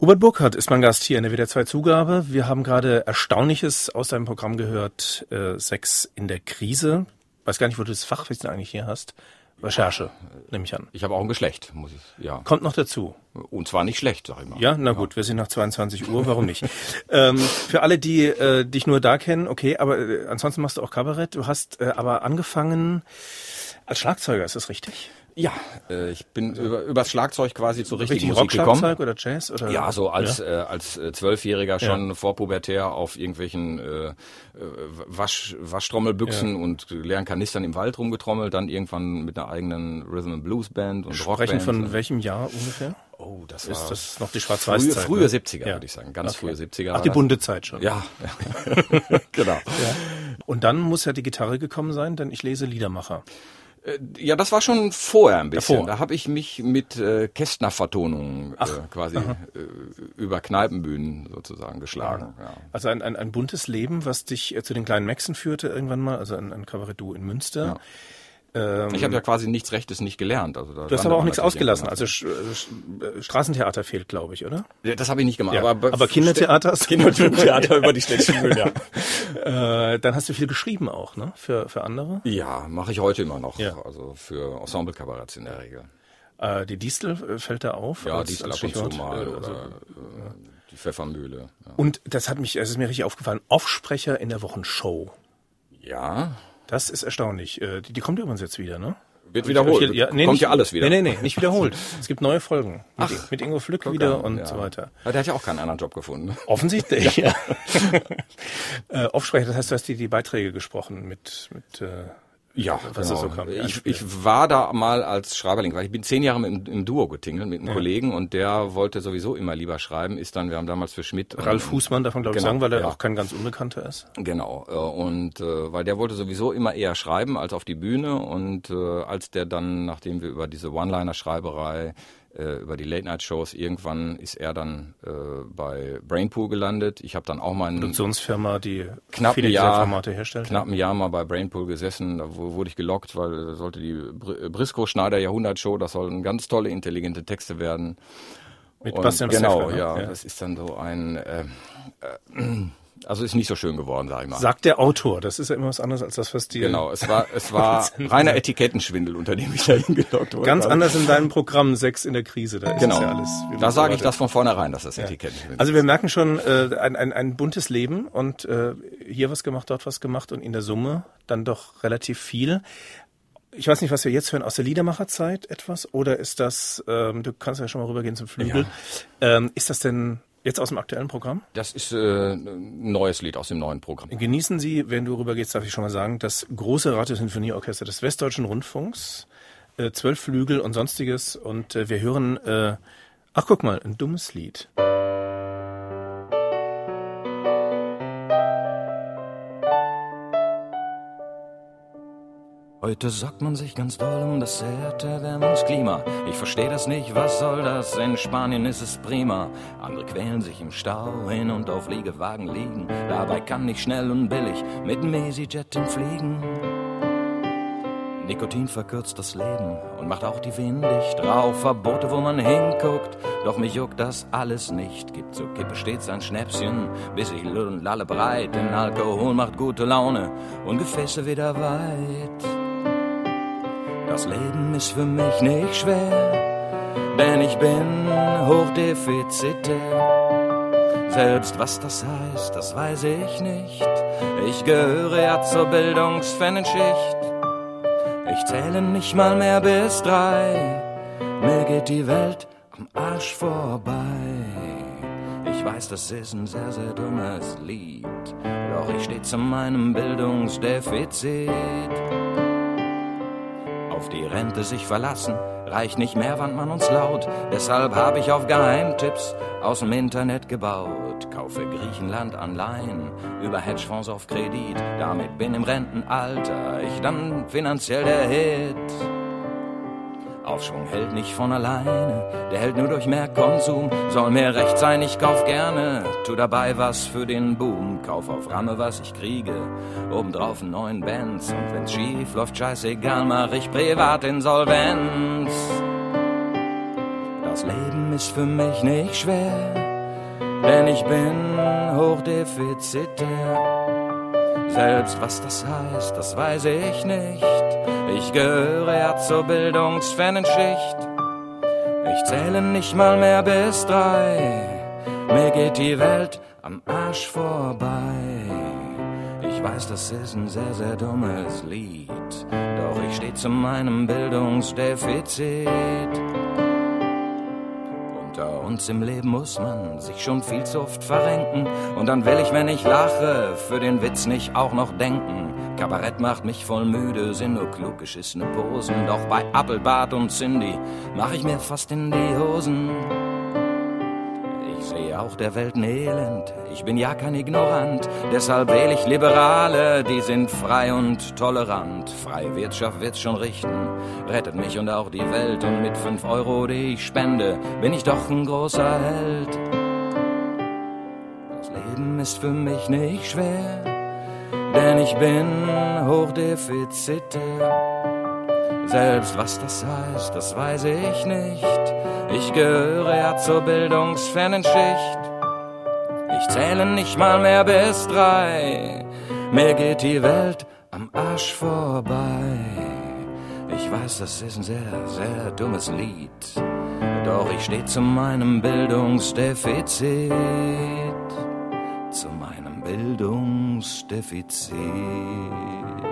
Hubert Burkhardt ist mein Gast hier in der WDR 2 Zugabe. Wir haben gerade Erstaunliches aus deinem Programm gehört, Sex in der Krise. Weiß gar nicht, wo du das Fachwissen eigentlich hier hast. Recherche, nehme ich an. Ich habe auch ein Geschlecht, ja. Kommt noch dazu. Und zwar nicht schlecht, sag ich mal. Ja, na gut, wir sind nach 22 Uhr, warum nicht? Für alle, die dich nur da kennen, okay, aber ansonsten machst du auch Kabarett. Du hast aber angefangen als Schlagzeuger, ist das richtig? Ja, ich bin übers Schlagzeug quasi zur richtigen Musik gekommen. Rockschlagzeug oder Jazz? Oder? Ja, so als 12-Jähriger schon vorpubertär auf irgendwelchen Waschtrommelbüchsen und leeren Kanistern im Wald rumgetrommelt, dann irgendwann mit einer eigenen Rhythm and Blues Band und Rockband. Sprechen von welchem Jahr ungefähr? Oh, das ist war das noch die Schwarz-Weiß-Zeit? Frühe 70er, würde ich sagen. Ganz frühe 70er. Ach, die bunte Zeit schon. Ja, genau. Ja. Und dann muss ja die Gitarre gekommen sein, denn ich lese Liedermacher. Ja, das war schon vorher ein bisschen. Davor. Da habe ich mich mit Kästner-Vertonungen quasi über Kneipenbühnen sozusagen geschlagen. Ja. Also ein buntes Leben, was dich zu den kleinen Maxen führte irgendwann mal, also ein Kabarett-Duo in Münster. Ja. Ich habe ja quasi nichts Rechtes nicht gelernt. Also du hast aber auch nichts ausgelassen. Also Straßentheater fehlt, glaube ich, oder? Ja, das habe ich nicht gemacht. Ja. Aber Kindertheater? Kindertheater über die Städtchen, ja. Dann hast du viel geschrieben auch, ne? Für andere? Ja, mache ich heute immer noch. Ja. Also für Ensemble-Kabaretts in der Regel. Die Distel fällt da auf? Ja, als Distel ab und zu mal. Oder die Pfeffermühle. Ja. Und das ist mir richtig aufgefallen, Aufsprecher in der Wochenshow. Ja. Das ist erstaunlich. Die kommt übrigens jetzt wieder, ne? Wird wiederholt. Kommt ja alles wieder. Nee, nicht wiederholt. Es gibt neue Folgen. Mit Ingo Flück wieder und so weiter. Aber der hat ja auch keinen anderen Job gefunden. Offensichtlich, ja. Aufsprecher, das heißt, du hast die Beiträge gesprochen mit ja, was genau. so kam. Ich war da mal als Schreiberling, weil ich bin 10 Jahre im Duo getingelt mit einem Kollegen und der wollte sowieso immer lieber schreiben, wir haben damals für Schmidt... Ralf Fußmann, davon glaube ich sagen, weil er auch kein ganz Unbekannter ist. Genau, und weil der wollte sowieso immer eher schreiben als auf die Bühne und als der dann, nachdem wir über diese One-Liner-Schreiberei über die Late-Night-Shows. Irgendwann ist er dann bei Brainpool gelandet. Ich habe dann auch mal eine Produktionsfirma, die viele dieser Formate herstellt. Knapp ein Jahr mal bei Brainpool gesessen. Da wurde ich gelockt, weil sollte die Briscoe-Schneider-Jahrhundert-Show, das sollten ganz tolle, intelligente Texte werden. Mit Bastian Genau, Pfeffer, ja. Das ist dann so ein... also ist nicht so schön geworden, sag ich mal. Sagt der Autor, das ist ja immer was anderes als das, was die... Genau, es war reiner Etikettenschwindel, unter dem ich da hingelockt wurde. Ganz anders in deinem Programm Sex in der Krise, da ist ja alles... Da sage ich das von vornherein, dass das Etikettenschwindel ist. Also wir merken schon ein buntes Leben und hier was gemacht, dort was gemacht und in der Summe dann doch relativ viel. Ich weiß nicht, was wir jetzt hören, aus der Liedermacherzeit etwas oder ist das, du kannst ja schon mal rübergehen zum Flügel, ist das denn... Jetzt aus dem aktuellen Programm? Das ist ein neues Lied aus dem neuen Programm. Genießen Sie, wenn du rübergehst, darf ich schon mal sagen, das große Radiosinfonieorchester des Westdeutschen Rundfunks, 12 Flügel und Sonstiges. Und wir hören, ach guck mal, ein dummes Lied. Heute sorgt man sich ganz doll um das Erderwärmungsklima. Ich versteh das nicht, was soll das? In Spanien ist es prima. Andere quälen sich im Stau hin und auf Liegewagen liegen. Dabei kann ich schnell und billig mit dem EasyJet fliegen. Nikotin verkürzt das Leben und macht auch die Venen dicht. Rauchverbote, wo man hinguckt, doch mich juckt das alles nicht. Gibt zur Kippe stets ein Schnäpschen, bis ich lull und lalle breit. Denn Alkohol macht gute Laune und Gefäße wieder weit. Das Leben ist für mich nicht schwer, denn ich bin hochdefizitär. Selbst was das heißt, das weiß ich nicht. Ich gehöre ja zur Bildungsfannenschicht. Ich zähle nicht mal mehr bis 3. Mir geht die Welt am Arsch vorbei. Ich weiß, das ist ein sehr, sehr dummes Lied. Doch ich steh zu meinem Bildungsdefizit. Auf die Rente sich verlassen, reicht nicht mehr, wandt man uns laut. Deshalb habe ich auf Geheimtipps aus dem Internet gebaut. Kaufe Griechenland Anleihen über Hedgefonds auf Kredit. Damit bin im Rentenalter ich dann finanziell der Hit. Aufschwung hält nicht von alleine, der hält nur durch mehr Konsum. Soll mir recht sein, ich kauf gerne, tu dabei was für den Boom. Kauf auf Ramme, was ich kriege, obendrauf einen neuen Benz. Und wenn's schief läuft, scheißegal, mach ich Privatinsolvenz. Das Leben ist für mich nicht schwer, denn ich bin hochdefizitär. Selbst was das heißt, das weiß ich nicht. Ich gehöre ja zur bildungsfernen Schicht. Ich zähle nicht mal mehr bis 3. Mir geht die Welt am Arsch vorbei. Ich weiß, das ist ein sehr, sehr dummes Lied, doch ich steh zu meinem Bildungsdefizit. Unter uns im Leben muss man sich schon viel zu oft verrenken. Und dann will ich, wenn ich lache, für den Witz nicht auch noch denken. Kabarett macht mich voll müde, sind nur klug geschissene Posen. Doch bei Appelbart und Cindy mach ich mir fast in die Hosen. Ich sehe auch der Welt ein Elend, ich bin ja kein Ignorant. Deshalb wähle ich Liberale, die sind frei und tolerant. Freie Wirtschaft wird's schon richten, rettet mich und auch die Welt. Und mit 5 Euro, die ich spende, bin ich doch ein großer Held. Das Leben ist für mich nicht schwer, denn ich bin hochdefizitär. Selbst was das heißt, das weiß ich nicht. Ich gehöre ja zur bildungsfernen Schicht. Ich zähle nicht mal mehr bis 3. Mir geht die Welt am Arsch vorbei. Ich weiß, das ist ein sehr, sehr dummes Lied, doch ich steh zu meinem Bildungsdefizit. Zu meinem Bildungsdefizit.